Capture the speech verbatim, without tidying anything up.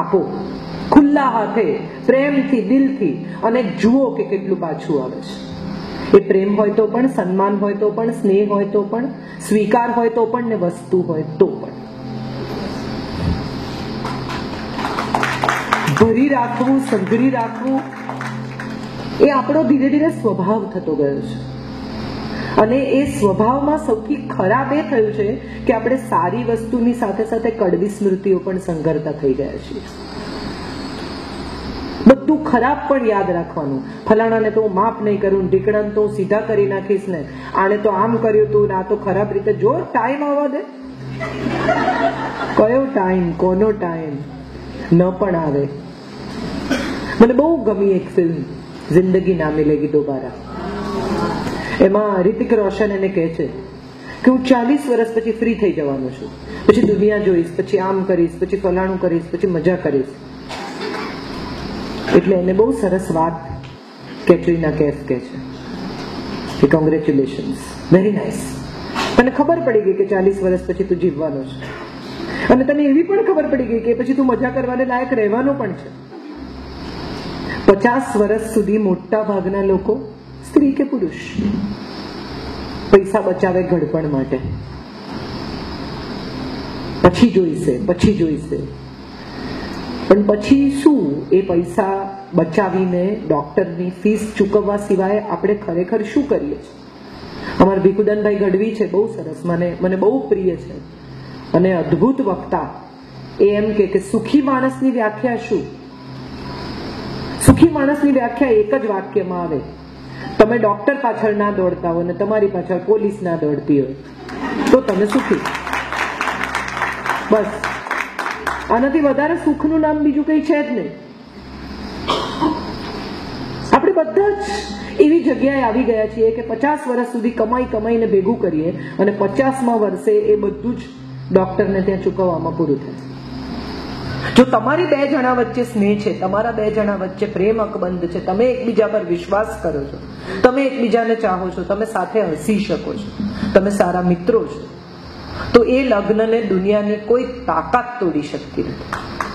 આપો ખુલ્લા હાથે, પ્રેમથી, દિલથી, અને જુઓ કે કેટલું પાછું આવે છે. એ પ્રેમ હોય તો પણ, સન્માન હોય તો પણ, સ્નેહ હોય તો પણ, સ્વીકાર હોય તો પણ, ને વસ્તુ હોય તો પણ. ભરી રાખવું, સંઘરી રાખવું એ આપણો ધીરે ધીરે સ્વભાવ થતો ગયો છે. અને એ સ્વભાવમાં સૌથી ખરાબ એ થયું છે કે આપણે સારી વસ્તુની સાથે સાથે કડવી સ્મૃતિઓ પણ સંઘરતા થઈ ગયા છીએ. બધું ખરાબ પણ યાદ રાખવાનું. ફલાણાને તો હું માફ નહીં કરું, ઢીકણાને તો હું સીધા કરી નાખીશ, ને આને તો આમ કર્યું તું, આ તો ખરાબ રીતે. જો ટાઈમ આવવા દે. કયો ટાઈમ, કોનો ટાઈમ ન પણ આવે. મને બહુ ગમી એક ફિલ્મ જિંદગી ના મિલેગી દોબારા. એમાં રિતિક રોશન એને કહે છે કે હું ચાલીસ વર્ષ પછી ફ્રી થઈ જવાનું છું, પછી દુનિયા જોઈશ, પછી આમ કરીશ, પછી ફલાણું કરીશ, પછી મજા કરીશ. એટલે એને બહુ સરસ વાત કેટરીના કૈફ કહે છે કે કોંગ્રેચ્યુલેશન્સ, વેરી નાઇસ. તને ખબર પડી ગઈ કે ચાલીસ વર્ષ પછી તું જીવવાનો છે, અને તને એવી પણ ખબર પડી ગઈ કે પછી તું મજા કરવાને લાયક રહેવાનો પણ છે. પચાસ વર્ષ સુધી મોટા ભાગના લોકો, સ્ત્રી કે પુરુષ, પૈસા બચાવે ઘડપણ માટે. પછી જોઈશે, પછી જોઈશે. પણ પછી શું? એ પૈસા બચાવીને ડોક્ટરની ફીસ ચૂકવવા સિવાય આપણે ખરેખર શું કરીએ છીએ? અમારા ભીખુદાનભાઈ ગઢવી છે, બહુ સરસ, મને મને બહુ પ્રિય છે અને અદ્ભુત વક્તા. એ એમ કે સુખી માણસની વ્યાખ્યા શું? સુખી માણસની વ્યાખ્યા એક જ વાક્યમાં આવે: તમે ડોક્ટર પાછળ ના દોડતા હો ને તમારી પાછળ પોલીસ ના દોડતી હોય તો તમે સુખી. બસ, આનાથી વધારે સુખનું નામ બીજું કઈ છે જ નહીં. આપણે બધા જ એવી જગ્યાએ આવી ગયા છીએ કે પચાસ વર્ષ સુધી કમાઈ કમાઈને ભેગું કરીએ અને પચાસમાં વર્ષે એ બધું જ ડોક્ટરને ત્યાં ચૂકવવામાં પૂરું થાય. જો તમારી બે જણા વચ્ચે સ્નેહ છે, તમારા બે જણા વચ્ચે પ્રેમ અકબંધ છે, તમે એકબીજા પર વિશ્વાસ કરો છો, તમે એકબીજાને ચાહો છો, તમે સાથે હસી શકો છો, તમે સારા મિત્રો છો, તો એ લગ્નને દુનિયાની કોઈ તાકાત તોડી શકતી નથી.